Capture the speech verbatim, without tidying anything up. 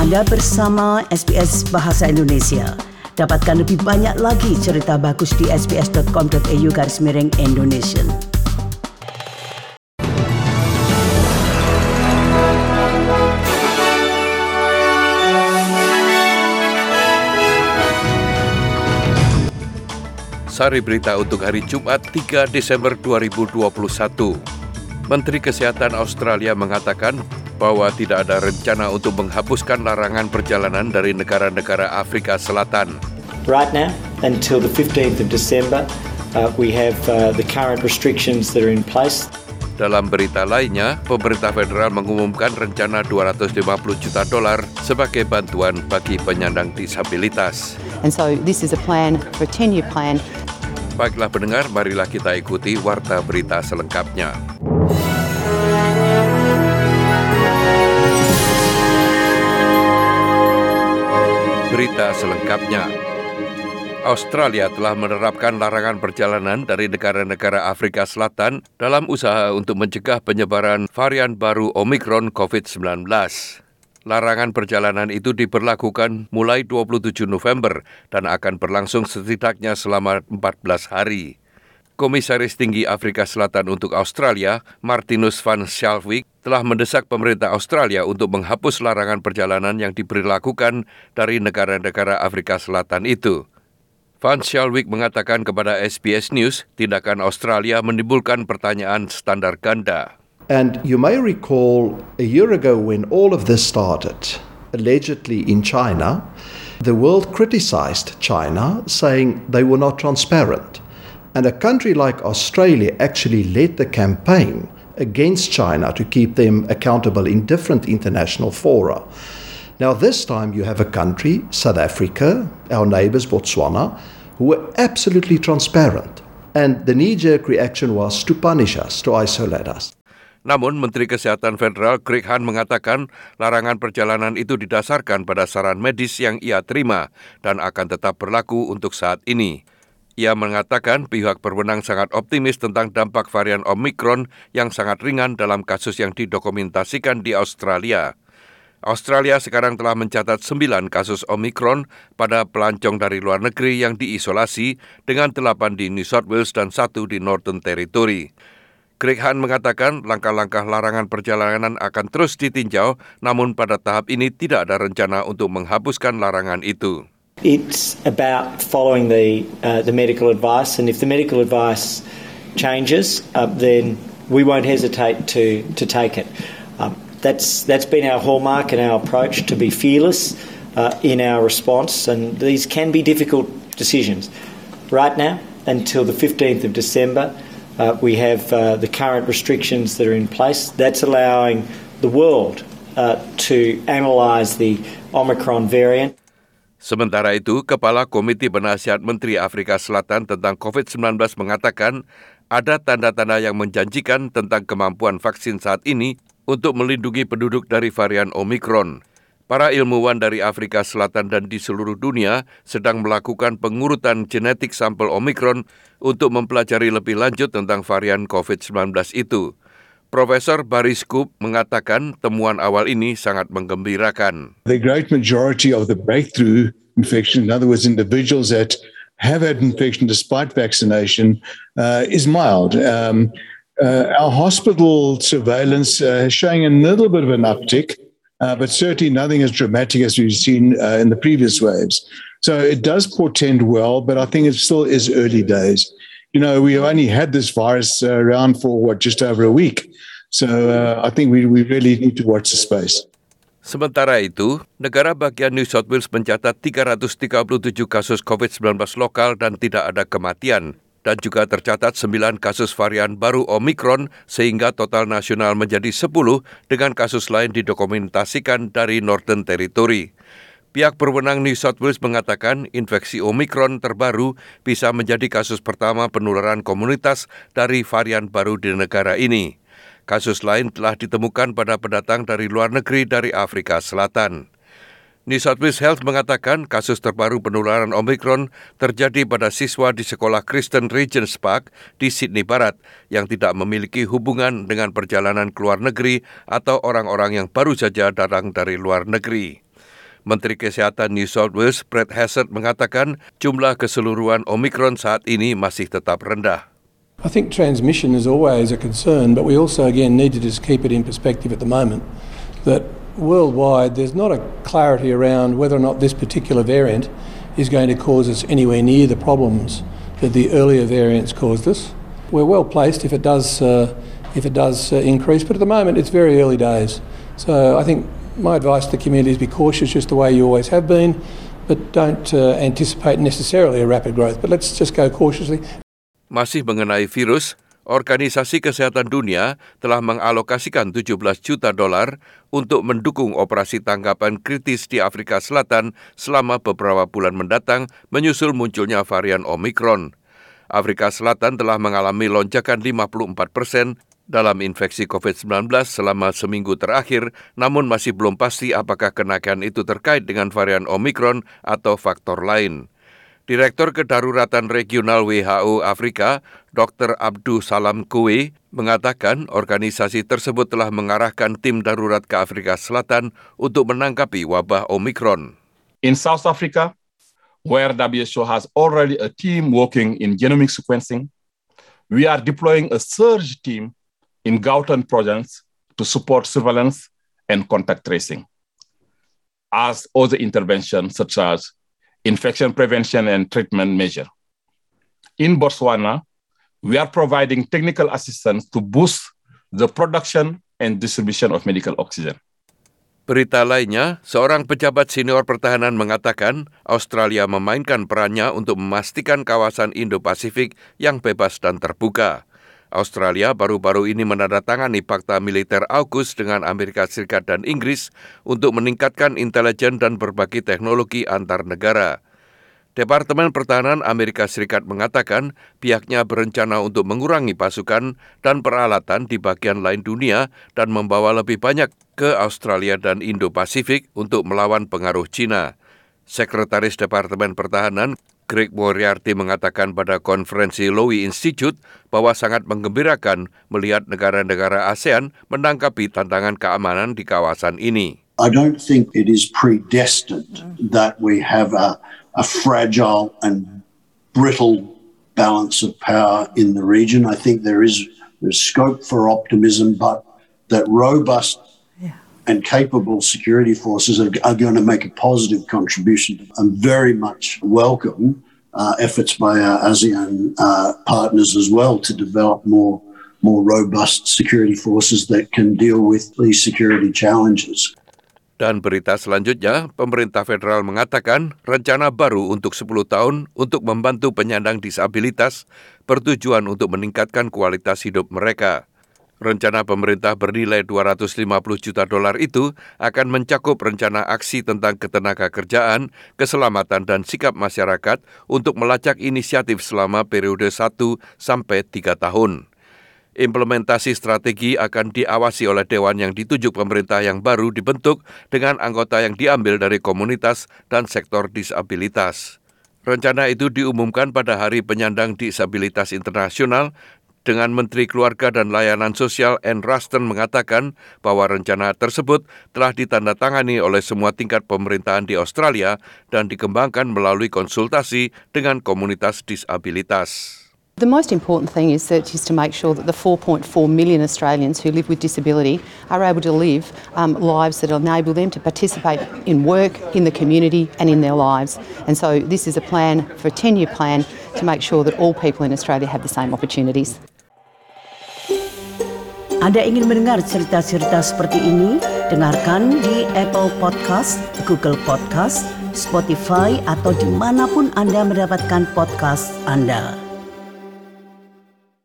Anda bersama S B S Bahasa Indonesia. Dapatkan lebih banyak lagi cerita bagus di sbs.com.au garis miring Indonesia. Sari berita untuk hari Jumat tiga Desember dua ribu dua puluh satu. Menteri Kesehatan Australia mengatakan bahwa tidak ada rencana untuk menghapuskan larangan perjalanan dari negara-negara Afrika Selatan. Right now, until the fifteenth of December, uh, we have uh, the current restrictions that are in place. Dalam berita lainnya, pemerintah federal mengumumkan rencana dua ratus lima puluh juta dolar sebagai bantuan bagi penyandang disabilitas. And so this is a plan for a ten-year plan. Baiklah pendengar, marilah kita ikuti warta berita selengkapnya. Berita selengkapnya. Australia telah menerapkan larangan perjalanan dari negara-negara Afrika Selatan dalam usaha untuk mencegah penyebaran varian baru Omicron covid sembilan belas. Larangan perjalanan itu diberlakukan mulai dua puluh tujuh November dan akan berlangsung setidaknya selama empat belas hari. Komisaris Tinggi Afrika Selatan untuk Australia, Martinus van Schalkwyk, telah mendesak pemerintah Australia untuk menghapus larangan perjalanan yang diberlakukan dari negara-negara Afrika Selatan itu. Van Schalkwyk mengatakan kepada S B S News, tindakan Australia menimbulkan pertanyaan standar ganda. And you may recall a year ago when all of this started, allegedly in China, the world criticized China, saying they were not transparent. And a country like Australia actually led the campaign against China to keep them accountable in different international fora. Now this time you have a country, South Africa, our neighbours Botswana, who were absolutely transparent. And the knee-jerk reaction was to punish us, to isolate us. Namun, Menteri Kesehatan Federal Greg Hunt mengatakan larangan perjalanan itu didasarkan pada saran medis yang ia terima dan akan tetap berlaku untuk saat ini. Ia mengatakan pihak berwenang sangat optimis tentang dampak varian Omicron yang sangat ringan dalam kasus yang didokumentasikan di Australia. Australia sekarang telah mencatat sembilan kasus Omicron pada pelancong dari luar negeri yang diisolasi dengan delapan di New South Wales dan satu di Northern Territory. Greg Hunt mengatakan langkah-langkah larangan perjalanan akan terus ditinjau, namun pada tahap ini tidak ada rencana untuk menghapuskan larangan itu. It's about following the uh, the medical advice, and if the medical advice changes, uh, then we won't hesitate to to take it. Um, that's that's been our hallmark and our approach, to be fearless uh, in our response, and these can be difficult decisions. Right now, until the fifteenth of December, uh, we have uh, the current restrictions that are in place. That's allowing the world uh, to analyse the Omicron variant. Sementara itu, Kepala Komiti Penasihat Menteri Afrika Selatan tentang covid sembilan belas mengatakan ada tanda-tanda yang menjanjikan tentang kemampuan vaksin saat ini untuk melindungi penduduk dari varian Omicron. Para ilmuwan dari Afrika Selatan dan di seluruh dunia sedang melakukan pengurutan genetik sampel Omicron untuk mempelajari lebih lanjut tentang varian covid sembilan belas itu. Profesor Barry Scoop mengatakan temuan awal ini sangat menggembirakan. The great majority of the breakthrough infection, in other words, individuals that have had infection despite vaccination, uh, is mild. Um, uh, our hospital surveillance uh, is showing a little bit of an uptick, uh, but certainly nothing as dramatic as we've seen uh, in the previous waves. So it does portend well, but I think it still is early days. You know, we only had this virus uh, around for, what, just over a week. So uh, I think we, we really need to watch the space. Sementara itu, negara bagian New South Wales mencatat tiga ratus tiga puluh tujuh kasus covid sembilan belas lokal dan tidak ada kematian. Dan juga tercatat sembilan kasus varian baru Omicron sehingga total nasional menjadi sepuluh dengan kasus lain didokumentasikan dari Northern Territory. Pihak berwenang New South Wales mengatakan infeksi Omicron terbaru bisa menjadi kasus pertama penularan komunitas dari varian baru di negara ini. Kasus lain telah ditemukan pada pendatang dari luar negeri dari Afrika Selatan. New South Wales Health mengatakan kasus terbaru penularan Omicron terjadi pada siswa di sekolah Kristen Regents Park di Sydney Barat yang tidak memiliki hubungan dengan perjalanan ke luar negeri atau orang-orang yang baru saja datang dari luar negeri. Menteri Kesehatan New South Wales, Brett Hazzard, mengatakan jumlah keseluruhan Omicron saat ini masih tetap rendah. I think transmission is always a concern, but we also again need to just keep it in perspective at the moment that worldwide there's not a clarity around whether or not this particular variant is going to cause us anywhere near the problems that the earlier variants caused us. We're well placed if it does uh, if it does uh, increase, but at the moment it's very early days. So I think my advice to the community is be cautious just the way you always have been, but don't uh, anticipate necessarily a rapid growth. But let's just go cautiously. Masih mengenai virus, Organisasi Kesehatan Dunia telah mengalokasikan tujuh belas juta dolar untuk mendukung operasi tangkapan kritis di Afrika Selatan selama beberapa bulan mendatang menyusul munculnya varian Omicron. Afrika Selatan telah mengalami lonjakan lima puluh empat persen dalam infeksi covid sembilan belas selama seminggu terakhir, namun masih belum pasti apakah kenaikan itu terkait dengan varian Omicron atau faktor lain. Direktur Kedaruratan Regional W H O Afrika, Doktor Abdul Salam Kowe, mengatakan organisasi tersebut telah mengarahkan tim darurat ke Afrika Selatan untuk menangkapi wabah Omicron. In South Africa, where W H O has already a team working in genomic sequencing, we are deploying a surge team in Gauteng province to support surveillance and contact tracing. As other interventions such as infection prevention and treatment measure. In Botswana, we are providing technical assistance to boost the production and distribution of medical oxygen. Berita lainnya, seorang pejabat senior pertahanan mengatakan Australia memainkan perannya untuk memastikan kawasan Indo-Pasifik yang bebas dan terbuka. Australia baru-baru ini menandatangani Fakta Militer AUKUS dengan Amerika Serikat dan Inggris untuk meningkatkan intelijen dan berbagi teknologi antar negara. Departemen Pertahanan Amerika Serikat mengatakan pihaknya berencana untuk mengurangi pasukan dan peralatan di bagian lain dunia dan membawa lebih banyak ke Australia dan Indo-Pasifik untuk melawan pengaruh China. Sekretaris Departemen Pertahanan Greg Moriarty mengatakan pada konferensi Lowy Institute bahwa sangat menggembirakan melihat negara-negara ASEAN menanggapi tantangan keamanan di kawasan ini. I don't think it is predestined that we have a, a fragile and brittle balance of power in the region. I think there is there's scope for optimism, but that robust and capable security forces are, are going to make a positive contribution and very much welcome uh, efforts by our ASEAN uh, partners as well to develop more, more robust security forces that can deal with these security challenges. Dan berita selanjutnya, pemerintah federal mengatakan rencana baru untuk sepuluh tahun untuk membantu penyandang disabilitas bertujuan untuk meningkatkan kualitas hidup mereka. Rencana pemerintah bernilai dua ratus lima puluh juta dolar itu akan mencakup rencana aksi tentang ketenagakerjaan, keselamatan dan sikap masyarakat untuk melacak inisiatif selama periode satu sampai tiga tahun. Implementasi strategi akan diawasi oleh dewan yang ditunjuk pemerintah yang baru dibentuk dengan anggota yang diambil dari komunitas dan sektor disabilitas. Rencana itu diumumkan pada Hari Penyandang Disabilitas Internasional dengan Menteri Keluarga dan Layanan Sosial Anne Ruston mengatakan bahwa rencana tersebut telah ditandatangani oleh semua tingkat pemerintahan di Australia dan dikembangkan melalui konsultasi dengan komunitas disabilitas. The most important thing is, that, is to make sure that the four point four million Australians who live with disability are able to live um, lives that enable them to participate in work, in the community and in their lives. And so this is a plan for a ten-year plan to make sure that all people in Australia have the same opportunities. Anda ingin mendengar cerita-cerita seperti ini? Dengarkan di Apple Podcast, Google Podcast, Spotify atau dimanapun Anda mendapatkan podcast Anda.